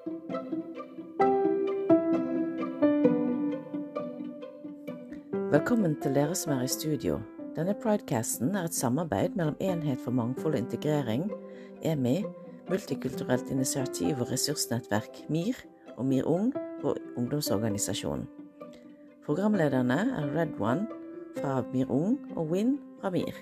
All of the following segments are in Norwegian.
Velkommen til dere som i studio. Denne Pridecasten et samarbeid mellom Enhet for mangfold og integrering, EMI, Multikulturelt initiativ og ressursnettverk MIR og MIR Ung og ungdomsorganisasjonen. Programlederne Red One fra MIR Ung og Win fra MIR.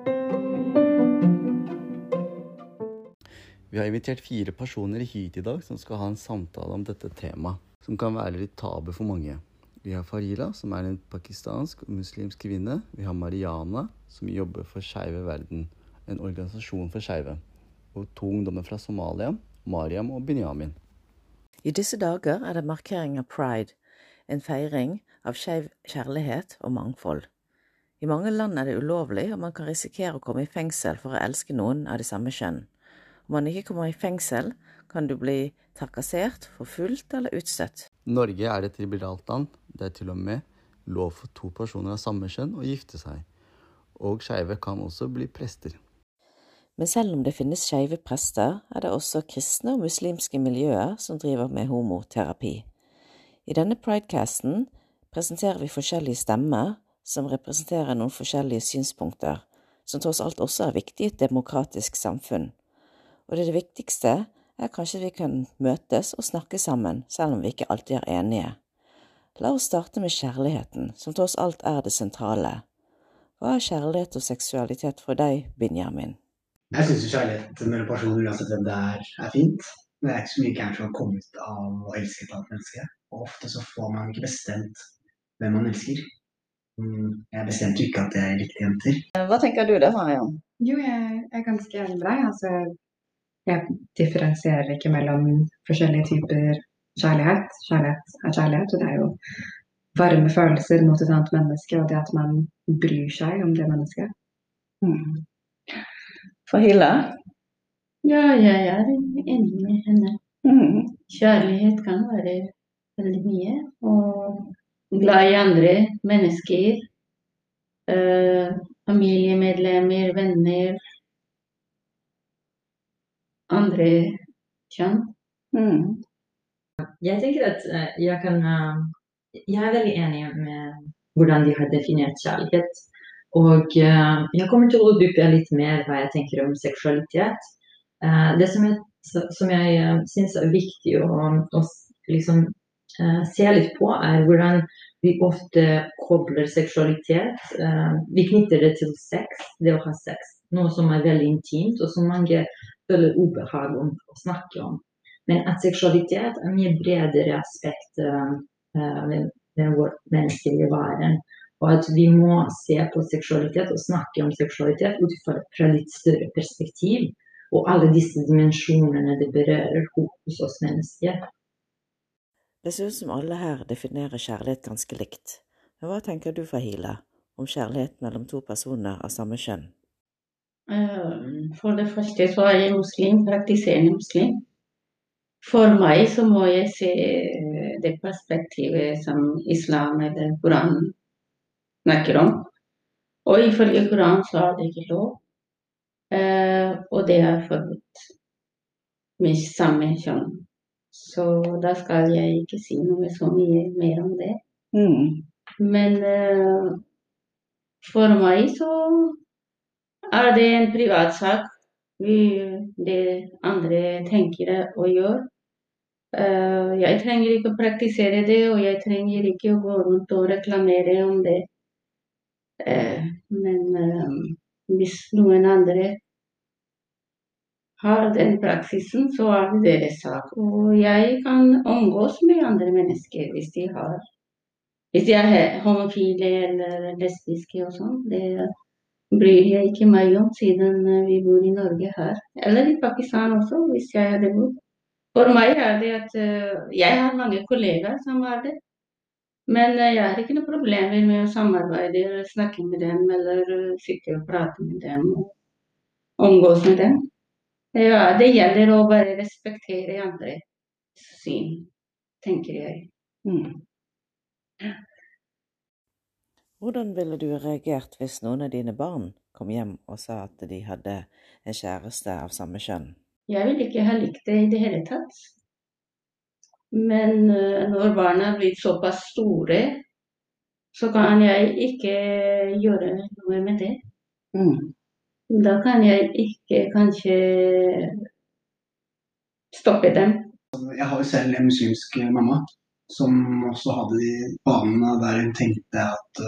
Vi har invitert 4 personer hit i dag som skal ha en samtale om dette temaet, som kan være litt tabu for mange. Vi har Farhila, som en pakistansk og muslimsk kvinne. Vi har Mariana, som jobber for Skeive Verden, en organisasjon for skeive. Og 2 ungdommer fra Somalia, Mariam og Benjamin. I disse dager det markering av Pride, en feiring av skeiv kjærlighet og mangfold. I mange land det ulovlig, og man kan risikere å komme i fengsel for å elske noen av det samme kjønn. Om man ikke kommer i fengsel, kan du bli trakassert, forfulgt eller utstøtt. Norge et liberalt land. Det til og med lov for 2 personer av samme kjønn å gifte seg. Og skeive kan også bli prester. Men selv om det finnes skeive prester, det også kristne og muslimske miljøer som driver med homoterapi. I denne Pridecasten presenterer vi forskjellige stemmer som representerer noen forskjellige synspunkter, som tross alt også viktig i et demokratisk samfunn. Og det viktigste kanskje vi kan møtes og snakke sammen, selv om vi ikke alltid enige. La oss starte med kjærligheten, som tross alt det sentrale. Hva kjærlighet og seksualitet for deg, Benjamin? Jeg synes jo kjærlighet mellom personer, uansett hvem det fint. Det ikke så mye gærent som har kommet av å elske et annet menneske. Og ofte så får man ikke bestemt hvem man elsker. Jeg bestemte jo ikke at jeg likte jenter. Hva tenker du da, Mariam? Jo, jeg ganske enig med deg. Altså, jeg differensierer ikke mellom forskjellige typer kjærlighet. Kjærlighet kjærlighet, og det jo varme følelser mot et annet menneske, og det at man bryr seg om det mennesket. Farhila? Ja, jeg enig med henne. Kjærlighet kan være veldig mye, og glad i andre mennesker, familiemedlemmer, venner, andre kjønn. Jeg tenker at jeg veldig enig med hvordan de har definert kjærlighet. Og jeg kommer til å dykke litt mer hva jeg tenker om seksualitet. Det som jeg synes viktig å liksom, se litt på hvordan vi ofte kobler seksualitet. Vi knytter det til sex, det å ha sex. Noe som veldig intimt, og som mange føler ubehag om å snakke om. Men at seksualitet mye bredere aspekt ved vår menneskelige væren. Og at vi må se på seksualitet og snakke om seksualitet ut fra litt større perspektiv. Og alle disse dimensjonene det berører hos oss mennesker. Det ser ut som alle her definerer kjærlighet ganske likt. Men hva tenker du, Farhila, om kjærlighet mellom 2 personer av samme kjønn? For det første så jeg muslim, praktiserende muslim. For meg så må jeg se det perspektivet som islam eller Koran snakker om. Og ifølge Koran så det ikke lov. Og det forbudt med samme kjønn. Så da skal jeg ikke si noe så mye mer om det. Men for meg så det en privatsak. Det andre tenker å gjøre. Jeg trenger ikke å praktisere det, og jeg trenger ikke å gå rundt og reklamere om det. Men hvis noen andre har den praksisen, så det deres sak. Og jeg kan omgås med andre mennesker hvis de homofile eller lesbiske og sånn. Det bryr jeg ikke meg om, siden vi bor i Norge her. Eller i Pakistan også, hvis jeg hadde bodd. For meg det at jeg har mange kollegaer som det. Men jeg har ikke noen problemer med å samarbeide, eller snakke med dem, eller sitte og prate med dem, og omgås med dem. Ja, det gjelder å bare respektere andre syn, tenker jeg. Hvordan ville du reagert hvis noen av dine barn kom hjem og sa at de hadde en kjæreste av samme kjønn? Jeg vil ikke ha likt det i det hele tatt. Men når barna blir såpass store, så kan jeg ikke gjøre noe med det. Da kan jeg ikke kanskje stoppe dem. Jeg har jo selv en muslimsk mamma, som også hadde de banene der hun tenkte at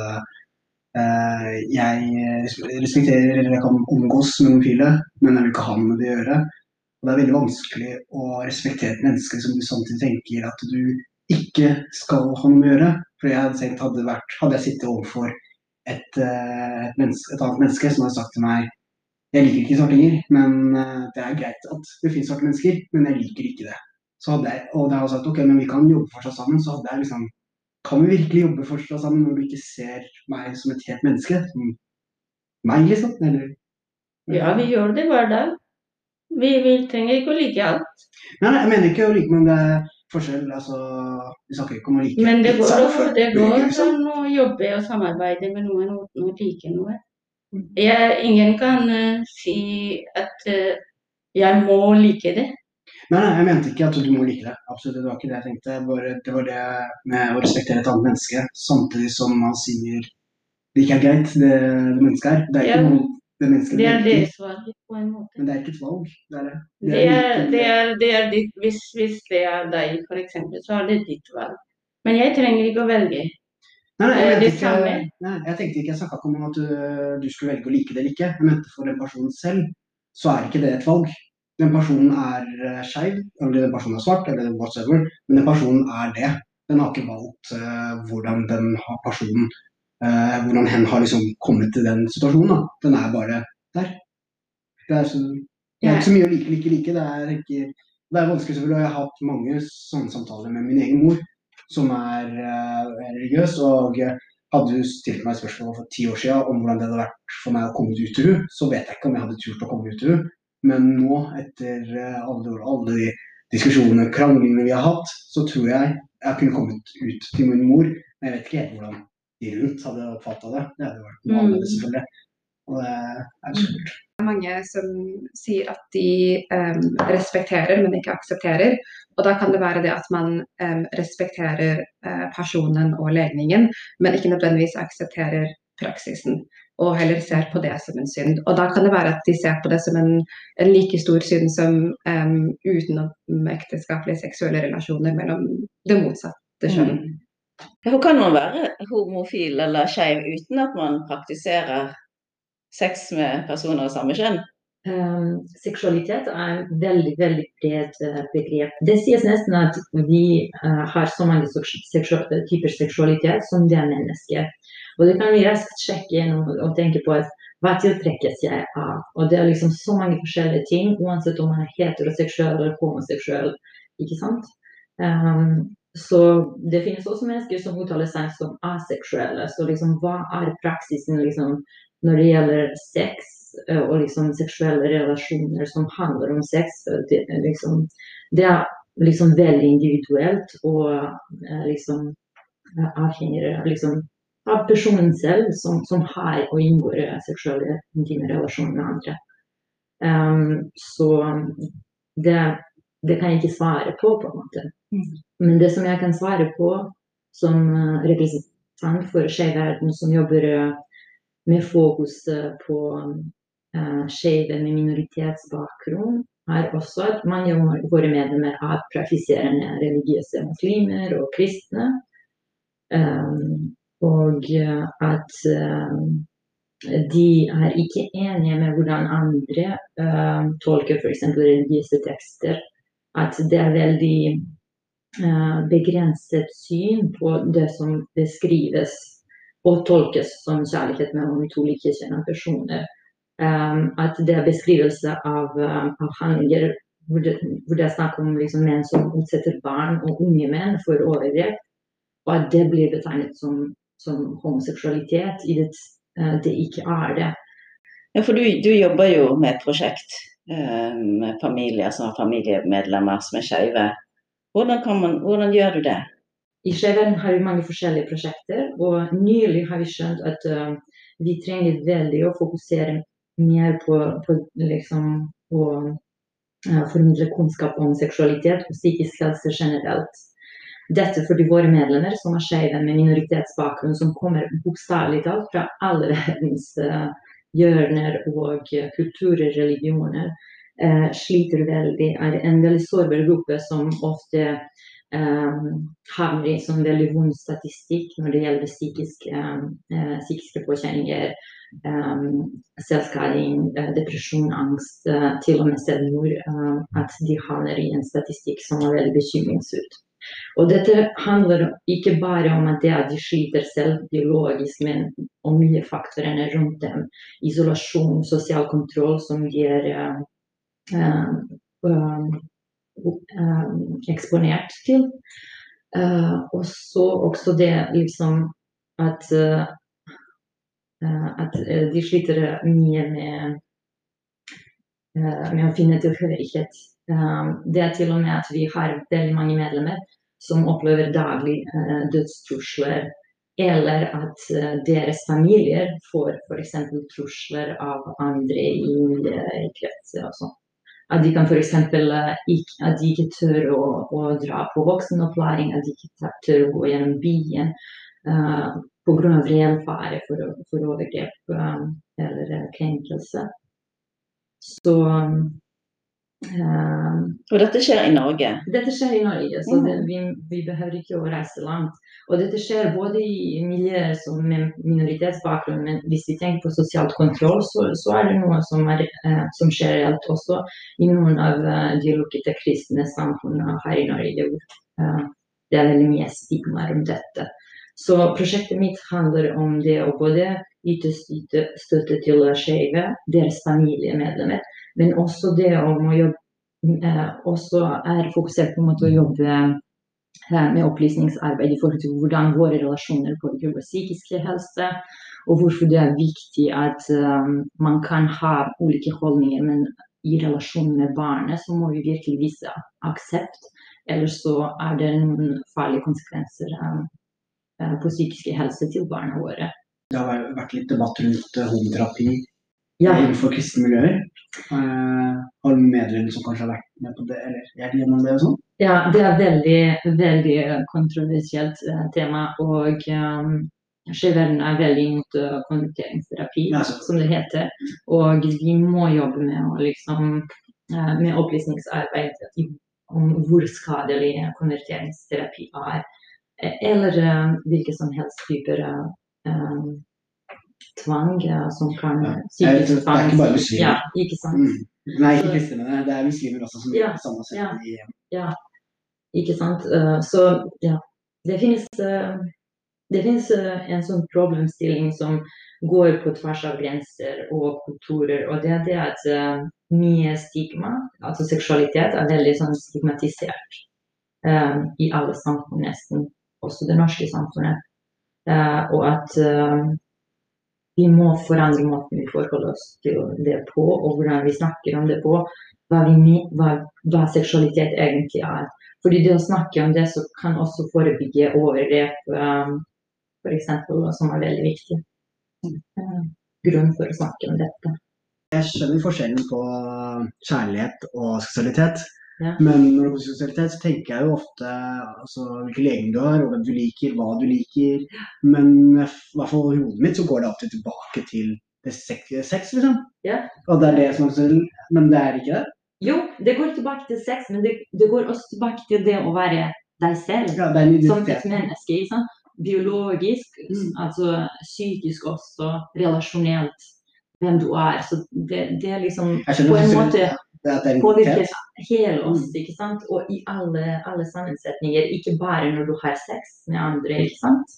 jeg respekterer eller jeg kan omgås med homofile, men jeg vil ikke ha noe med det å gjøre. Og det er veldig vanskelig å respektere et menneske som du samtidig tenker at du ikke skal ha noe med å gjøre. For jeg hadde tenkt, hadde jeg sittet overfor et annet menneske som hadde sagt til meg jeg liker ikke svartinger, men det er greit at det finnes svarte mennesker, men jeg liker ikke det. Så hadde jeg, og da hadde jeg sagt ok, men vi kan jobbe fortsatt sammen, så hadde jeg liksom kan vi virkelig jobbe fortsatt sammen når du ikke ser meg som et helt menneske? Som meg, liksom? Eller? Ja, vi gjør det hver dag. Vi trenger ikke å like alt. Nei, jeg mener ikke å like, men det er forskjell, altså, vi snakker ikke om å like. Men det går an å jobbe og samarbeide med noen uten å like noe. Ingen kan si at jeg må like det. Nei, jeg mente ikke at du må like det. Absolutt, det var ikke det jeg tenkte. Det var det med å respektere et annet menneske, samtidig som man sier det ikke er greit, det mennesket er. Det er ikke noe det mennesket det er deres valg på en måte. Men det er ikke et valg. Det er ditt, hvis det er deg, for eksempel, så er det ditt valg. Men jeg trenger ikke å velge. Nei, jeg tenkte ikke, jeg snakket ikke om at du skulle velge å like det eller ikke. Jeg mente for den personen selv, så er ikke det et valg. Den personen er skeiv, eller den personen er svart, eller whatever, men den personen er det. Den har ikke valgt hvordan hvordan hen har liksom kommet til den situasjonen. Da. Den er bare der. Det er ikke så mye å like. Det er vanskelig selvfølgelig, og jeg har hatt mange sånne samtaler med min egen mor, som er religiøs, og hadde du stilt meg et spørsmål for 10 år siden om hvordan det hadde vært for meg å komme ut til henne, så vet jeg ikke om jeg hadde turt å komme ut til henne. Men nå, etter alle de diskusjonene, kranglene vi har hatt, så tror jeg kunne kommet ut til min mor. Men jeg vet ikke helt hvordan de rundt hadde oppfattet det. Det hadde vært noe annerledes selvfølgelig. Og det er så kult. Det er mange som sier at de respekterer, men ikke aksepterer. Og da kan det være det at man respekterer personen og legningen, men ikke nødvendigvis aksepterer praksisen. Og heller ser på det som en synd. Og da kan det være at de ser på det som en like stor synd som utenom ekteskapelige seksuelle relasjoner mellom det motsatte kjønn. Hvor kan man være homofil eller skeiv uten at man praktiserer sex med personer av samme kjønn? Seksualitet er et veldig, veldig bredt begrep. Det sies nesten at vi har så mange typer seksualitet som det er mennesker. Og det kan vi raskt sjekke gjennom og tenke på at hva tiltrekkes jeg av? Og det er liksom så mange forskjellige ting, uansett om man er heteroseksuell eller homoseksuell, ikke sant? Så det finnes også mennesker som uttaler seg som aseksuelle, så liksom hva er praksisen liksom når det gjelder sex og liksom seksuelle relasjoner som handler om sex? Det er liksom veldig individuelt og liksom avhenger liksom av personen selv som har og inngår seksuelle intime relasjoner med andre. Så det kan jeg ikke svare på en måte. Men det som jeg kan svare på som representant for Skeiv Verden som jobber med fokus på skeive med minoritetsbakgrunn, er også at mange av våre medlemmer er praktiserende religiøse muslimer og kristne. Og at de er ikke enige med hvordan andre tolker for eksempel religiøse tekster. At det er veldig begrenset syn på det som beskrives og tolkes som kjærlighet mellom to likekjønnede personer. At det er beskrivelse av handlinger hvor det er snakk om liksom menn som utsetter barn og unge menn for overgrep, og at det blir betegnet som homoseksualitet i det ikke er det. Ja, for du jobber jo med et prosjekt med familier som har familiemedlemmer som er skeive. Hvordan gjør du det? I Skeiv Verden har vi mange forskjellige prosjekter, og nylig har vi skjønt at vi trenger veldig å fokusere mer på liksom å formidle kunnskap om seksualitet og psykisk helse generelt. Dette fordi våre medlemmer som skeive med minoritetsbakgrunn, som kommer bokstavelig talt fra alle verdens hjørner og kulturer, religioner, sliter veldig, en veldig sårbar gruppe som ofte havner i sånn veldig vond statistikk når det gjelder psykiske påkjenninger, selvskading, depresjon, angst, til og med selvmord, at de havner i en statistikk som veldig bekymringsfull. Og dette handler ikke bare om at de sliter selv biologisk, men om mye faktorene rundt dem. Isolasjon, sosial kontroll som de eksponert til. Og så også det liksom at de sliter mye med å finne tilhørighet. Det til og med at vi har veldig mange medlemmer som opplever daglig dødstrusler, eller at deres familier får for eksempel trusler av andre i kretser og sånn. At de kan for eksempel at de ikke tør å dra på voksenopplæring, at de ikke tør å gå gjennom byen på grunn av reell fare for overgrep eller krenkelse. Så og dette skjer i Norge? Dette skjer i Norge, så vi behøver ikke å reise langt. Og dette skjer både i miljøer med minoritetsbakgrunn, men hvis vi tenker på sosialt kontroll, så det noe som skjer reelt også i noen av de lukkede kristne samfunnene her i Norge. Det veldig mye stigma rundt dette. Så prosjektet mitt handler om det å både yte støtte til skeive, deres familiemedlemmer, men også det om å jobbe, også fokusert på å jobbe med opplysningsarbeid i forhold til hvordan våre relasjoner påvirker vår psykiske helse, og hvorfor det viktig at man kan ha ulike holdninger, men i relasjon med barnet så må vi virkelig vise aksept, ellers så det noen farlige konsekvenser på psykiske helse til barna våre. Det har vært litt debatt rundt homoterapi innenfor kristne miljøer. Har du medlemmer som kanskje har vært med på det, eller de gjennom det og sånn? Ja, det veldig, veldig kontroversielt tema, og skeiverden veldig imot konverteringsterapi, som det heter, og vi må jobbe med opplysningsarbeid om hvor skadelig konverteringsterapi eller hvilke som helst typer tvang som kan psykisk tvang. Det ikke bare muslimer. Ja, ikke sant? Nei, ikke kristne, men det muslimer også som gjør det samme sett. Ja, ikke sant? Så ja, det finnes en sånn problemstilling som går på tvers av grenser og kulturer, og det at mye stigma, altså seksualitet, veldig sånn stigmatisert i alle samfunn nesten, også det norske samfunnet, og at vi må forandre måten vi forholder oss til det på, og hvordan vi snakker om det på, hva seksualitet egentlig Fordi det å snakke om det så kan også forebygge overgrep, for eksempel, som veldig viktig. Grunn for å snakke om dette. Jeg skjønner forskjellen på kjærlighet og seksualitet. Ja. Men når det kommer til seksualitet, så tenker jeg jo ofte hvilke legning du har, og hvem du liker, hva du liker. Men i hvert fall i hodet mitt så går det alltid tilbake til det sex, liksom. Ja. Og det det som men det ikke det? Jo, det går tilbake til sex, men det går også tilbake til det å være deg selv, som et menneske, ikke sant? Biologisk, altså psykisk også, relasjonelt, hvem du Så det liksom på en måte påvirker hele oss, ikke sant? Og i alle sammensetninger, ikke bare når du har sex med andre, ikke sant?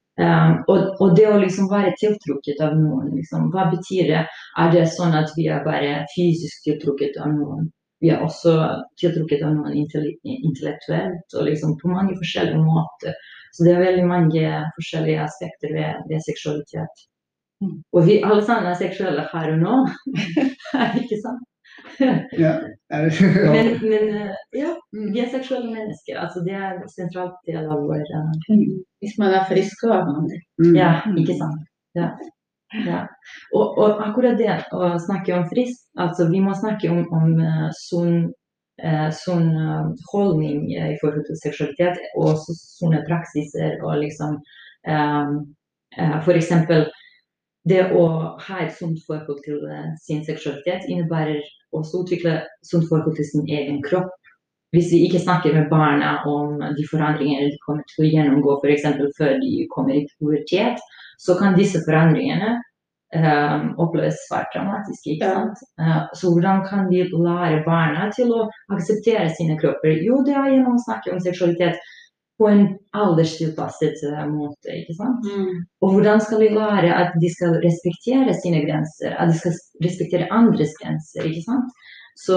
Og det å liksom være tiltrukket av noen, liksom, hva betyr det? Det sånn at vi bare fysisk tiltrukket av noen? Vi også tiltrukket av noen intellektuelt, og liksom på mange forskjellige måter. Så det veldig mange forskjellige aspekter ved seksualitet. Og vi alle sammen seksuelle her og nå, ikke sant? Ja. Men ja, vi seksuelle mennesker, altså det en sentralt del av vår Hvis man frisk og vanlig. Ja, ikke sant? Ja. Og akkurat det å snakke om frisk, altså vi må snakke om sunn sånn holdning I forhold til seksualitet, og sånne praksiser, og liksom for eksempel det å ha et sunt forhold til sin seksualitet innebærer også å utvikle sunt forhold til sin egen kropp. Hvis vi ikke snakker med barna om de forandringene de kommer til å gjennomgå, for eksempel før de kommer I pubertet, så kan disse forandringene oppleves svært dramatiske, ikke sant? Så hvordan kan vi lære barna til å akseptere sine kropper? Jo, det gjennom å snakke om seksualitet på en alderstilpasset måte, ikke sant? Og hvordan skal vi lære at de skal respektere sine grenser, at de skal respektere andres grenser, ikke sant? Så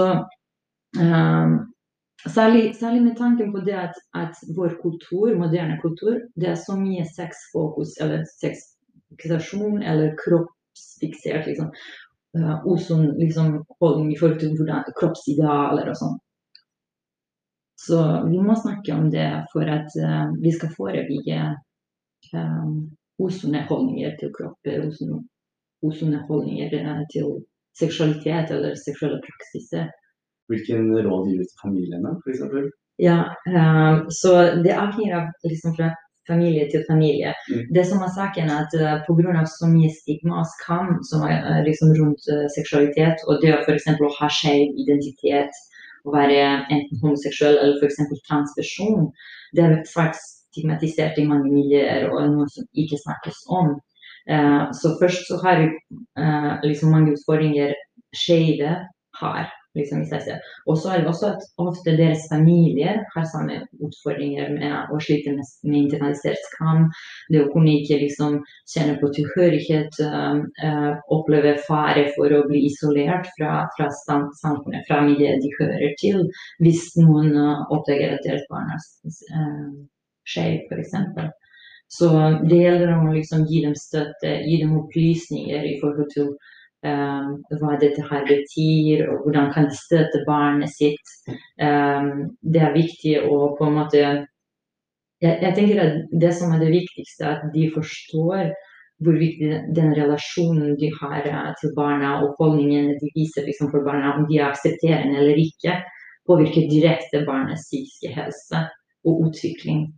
særlig med tanken på det at vår kultur, moderne kultur, det så mye sexfokus, eller sexfikasjon, eller kroppsfiksert, liksom, usunn liksom, holdning I forhold til hvordan kroppsidealer og sånn. Så vi må snakke om det for at vi skal forebygge usunne holdninger til kropper, usunne holdninger til seksualitet eller seksuelle praksiser. Hvilken råd gir du til familiene, for eksempel? Ja, så det avhenger av liksom fra familie til familie. Det som saken at på grunn av så mye stigma og skam som liksom rundt seksualitet, og det for eksempel å ha skjev identitet, å være enten homoseksuell eller for eksempel transperson, det svært stigmatisert I mange miljøer og noe som ikke snakkes om. Så først så har vi liksom mange utfordringer skjeve har, liksom I seg selv. Og så det også at ofte deres familier har samme utfordringer med å slite med internalisert skam, det å kunne ikke liksom kjenne på tilhørighet, oppleve fare for å bli isolert fra samfunnet, fra miljøet de hører til, hvis noen oppdager at deres barn skjev, for eksempel. Så det gjelder å liksom gi dem støtte, gi dem opplysninger I forhold til hva dette her betyr, og hvordan kan de støtte barnet sitt. Det viktig å på en måte, jeg tenker at det som det viktigste, at de forstår hvor viktig den relasjonen de har til barna, og holdningen de viser liksom, for barna, om de aksepterer den eller ikke, påvirker direkte barnets psykiske helse og utvikling.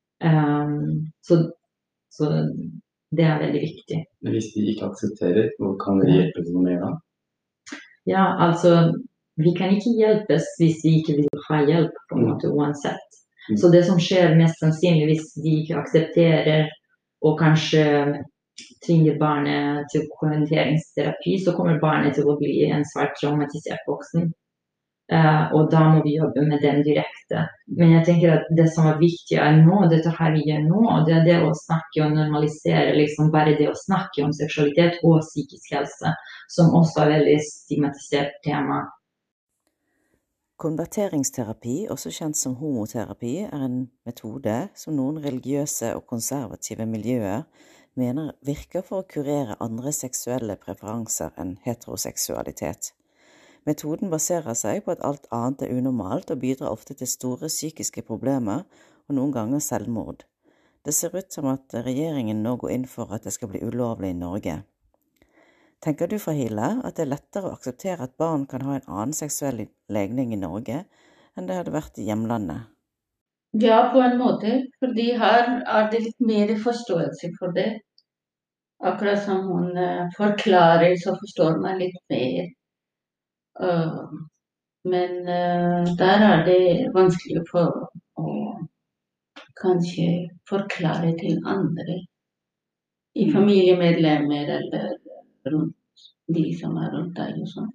Så det veldig viktig. Men hvis de ikke aksepterer, kan dere hjelpe dem med da? Ja, altså, vi kan ikke hjelpes hvis de ikke vil ha hjelp på en måte uansett. Så det som skjer mest sannsynlig hvis de ikke aksepterer og kanskje tvinger barnet til konverteringsterapi, så kommer barnet til å bli en svært traumatisert voksen. Og da må vi jobbe med dem direkte. Men jeg tenker at det som viktig nå, dette her vi gjør nå, det det å snakke og normalisere, liksom bare det å snakke om seksualitet og psykisk helse, som også veldig stigmatisert tema. Konverteringsterapi, også kjent som homoterapi, en metode som noen religiøse og konservative miljøer mener virker for å kurere andre seksuelle preferanser enn heteroseksualitet. Metoden baserer seg på at alt annet unormalt og bidrar ofte til store psykiske problemer og noen ganger selvmord. Det ser ut som at regjeringen nå går inn for at det skal bli ulovlig I Norge. Tenker du, Fahila, at det lettere å akseptere at barn kan ha en annen seksuell legning I Norge enn det hadde vært I hjemlandet? Ja, på en måte, fordi her det litt mer forståelse for det. Akkurat som hun forklarer, så forstår man litt mer. Men der det vanskelig for å kanskje forklare til andre I familiemedlemmer eller rundt de som rundt deg og sånn.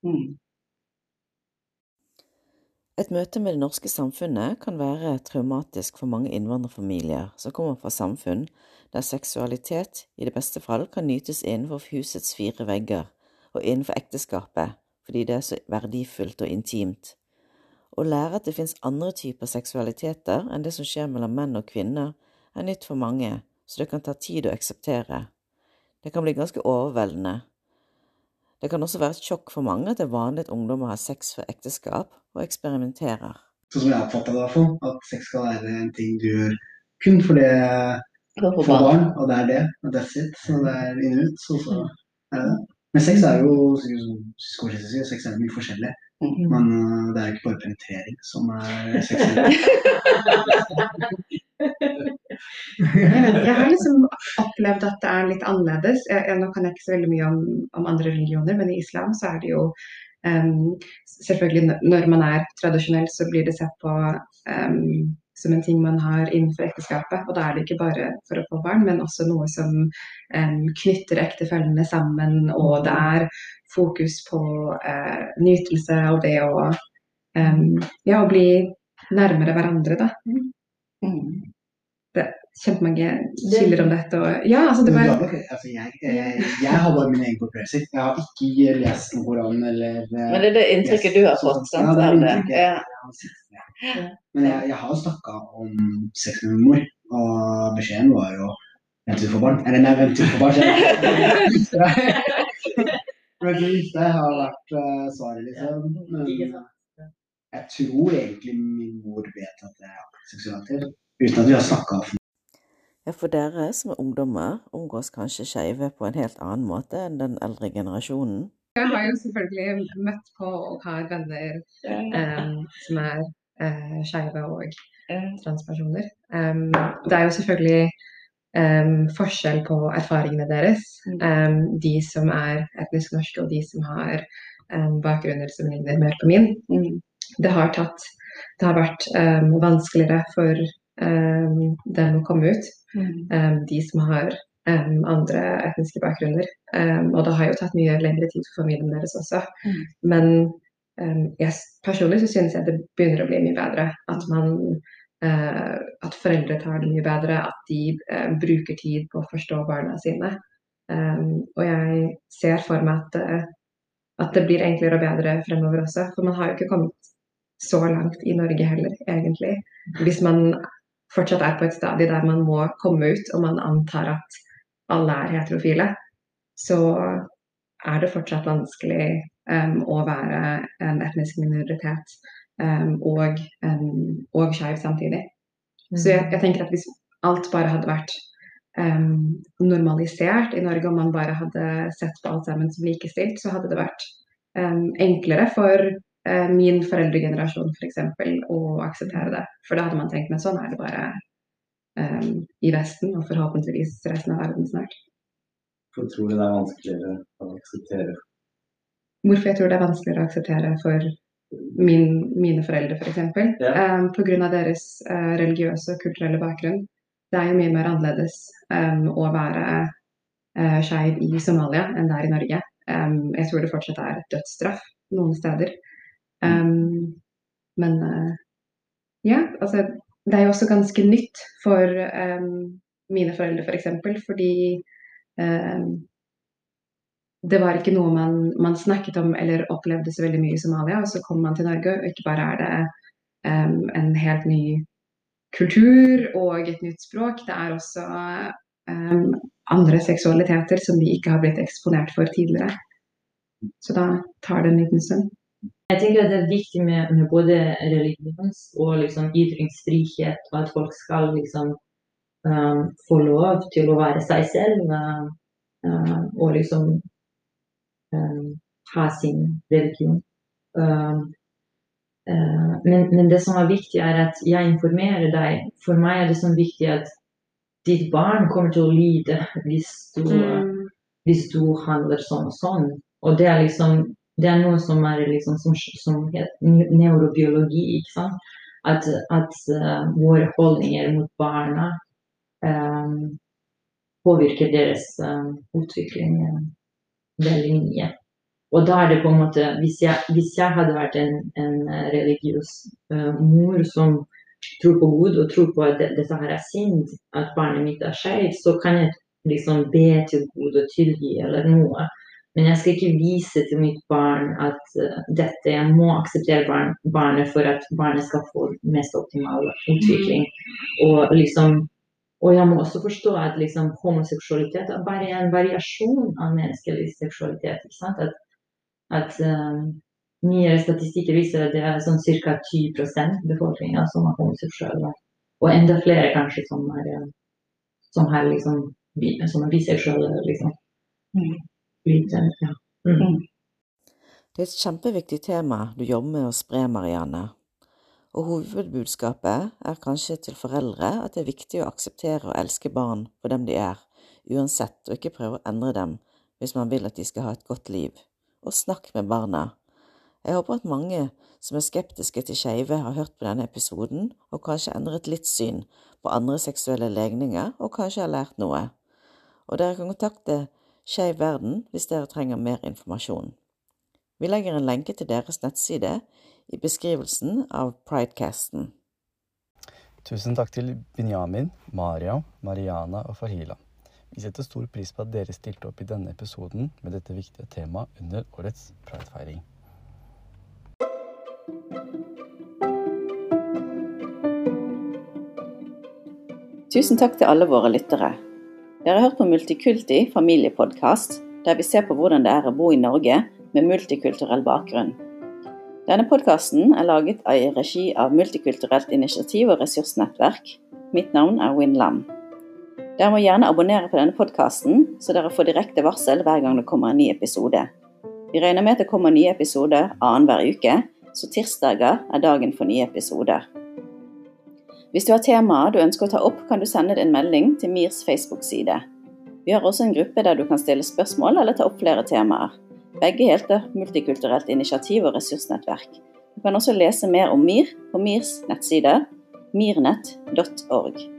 Et møte med det norske samfunnet kan være traumatisk for mange innvandrerfamilier som kommer fra samfunn der seksualitet I det beste fall kan nytes innenfor husets 4 vegger og innenfor ekteskapet, fordi det så verdifullt og intimt. Å lære at det finnes andre typer seksualiteter enn det som skjer mellom menn og kvinner nytt for mange, så det kan ta tid å akseptere. Det kan bli ganske overveldende. Det kan også være et sjokk for mange at det vanlig at ungdommer har sex for ekteskap og eksperimenterer. Sånn som jeg oppfattet det I hvert fall, at sex skal være en ting du gjør kun for det for barn, og det, og that's it, så det inn ut, så det. Men sex jo, sex mye forskjellig. Men det ikke bare penetrering som seksuelt. Jeg har liksom opplevd at det litt annerledes. Nå kan jeg ikke så veldig mye om andre religioner, men I islam så det jo selvfølgelig når man tradisjonell så blir det sett på som en ting man har innenfor ekteskapet, og da det ikke bare for å få barn, men også noe som knytter ektefellene sammen, og det fokus på nytelse og det å bli nærmere hverandre da. Det kjempemange kilder om dette, og altså det bare... Altså, jeg har bare mine egne opplevelser. Jeg har ikke lest noen Koran, eller... Men det det inntrykket du har fått, sant? Ja, det inntrykket jeg har sett. Men jeg har snakket om sex med min mor, og beskjeden var jo vent til du får barn. Eller nei, vent til du får barn. Men det har vært svaret, liksom. Men jeg tror egentlig min mor vet at jeg har seksualitet, uten at vi har snakket om. Ja, for dere som ungdommer omgås kanskje skeive på en helt annen måte enn den eldre generasjonen. Jeg har jo selvfølgelig møtt på og har venner som skeive og transpersoner. Det jo selvfølgelig forskjell på erfaringene deres. De som etnisk norske og de som har bakgrunner som ligner mer på min. Det har vært vanskeligere for dem å komme ut. De som har andre etniske bakgrunner. Og det har jo tatt mye lengre tid for familien deres også. Men personlig så synes jeg det begynner å bli mye bedre. At foreldre tar det mye bedre, at de bruker tid på å forstå barna sine. Og jeg ser for meg at det blir enklere og bedre fremover også. For man har jo ikke kommet så langt I Norge heller, egentlig. Hvis man fortsatt på et stadie der man må komme ut, og man antar at alle heterofile, så det fortsatt vanskelig å være en etnisk minoritet og skeiv samtidig. Så jeg tenker at hvis alt bare hadde vært normalisert I Norge, og man bare hadde sett på alt sammen som likestilt, så hadde det vært enklere for min foreldregenerasjon for eksempel å akseptere det. For da hadde man tenkt, men sånn det bare I Vesten, og forhåpentligvis resten av verden snart. Hvorfor tror du det vanskeligere å akseptere? Hvorfor jeg tror det vanskeligere å akseptere for mine foreldre for eksempel, på grunn av deres religiøse og kulturelle bakgrunn. Det jo mye mer annerledes å være skeiv I Somalia enn det I Norge. Jeg tror det fortsatt dødsstraff noen steder. Men ja, altså det jo også ganske nytt for mine foreldre for eksempel, fordi det var ikke noe man snakket om eller opplevde så veldig mye I Somalia, og så kom man til Norge, og ikke bare det en helt ny kultur og et nytt språk, det også andre seksualiteter som vi ikke har blitt eksponert for tidligere. Så da tar det en liten stund. Jeg tenker at det viktig med både religions- og liksom ytringsfrihet, og at folk skal liksom få lov til å være seg selv, og liksom ha sin religion. Men det som viktig at jeg informerer deg. For meg det som viktig at ditt barn kommer til å lide hvis du handler sånn og sånn. Og det liksom det noe som liksom som heter neurobiologi, ikke sant? At våre holdninger mot barna påvirker deres utvikling veldig mye. Og da det på en måte, hvis jeg hadde vært en religiøs mor som tror på Gud og tror på at dette her synd, at barnet mitt skjev, så kan jeg liksom be til Gud og tilgi eller noe. Men jeg skal ikke vise til mitt barn at dette, jeg må akseptere barnet for at barnet skal få mest optimal utvikling. Og jeg må også forstå at liksom, homoseksualitet bare en variasjon av menneskelig seksualitet. Ikke sant? At nyere statistikker viser at det sånn cirka 10% befolkningen som homoseksuelle. Og enda flere kanskje som liksom, som biseksuelle, liksom. Ja. Det er et kjempeviktig tema du jobber med å spre, Marianne. Og hovedbudskapet er kanskje til foreldre at det er viktig å akseptere og elske barn for dem de er, uansett, og ikke prøve å endre dem hvis man vil at de skal ha et godt liv. Og snakk med barna. Jeg håper at mange som er skeptiske til skeive har hørt på denne episoden og kanskje endret litt syn på andre seksuelle legninger og kanskje har lært noe. Og dere kan kontakte Skeiv Verden hvis dere trenger mer informasjon. Vi legger en lenke til deres nettside i beskrivelsen av Pridecasten. Tusen takk til Benjamin, Maria, Mariana og Farhila. Vi setter stor pris på at dere stilte opp i denne episoden med dette viktige temaet under årets Pride-feiring. Tusen takk til alle våre lyttere. Dere har hørt på Multikulti familiepodcast, der vi ser på hvordan det er å bo i Norge med multikulturell bakgrunn. Denne podcasten er laget i regi av Multikulturelt initiativ og ressursnettverk. Mitt navn er Win Lam. Dere må gjerne abonnere på denne podcasten, så dere får direkte varsel hver gang det kommer en ny episode. Vi regner med at det kommer nye episoder annenhver uke, så tirsdager er dagen for nye episoder. Hvis du har temaer du ønsker å ta opp, kan du sende en melding til MIRs Facebook-side. Vi har også en gruppe der du kan stille spørsmål eller ta opp flere temaer. Begge heter Multikulturelt initiativ og ressursnettverk. Du kan også lese mer om MIR på MIRs nettside mirnet.org.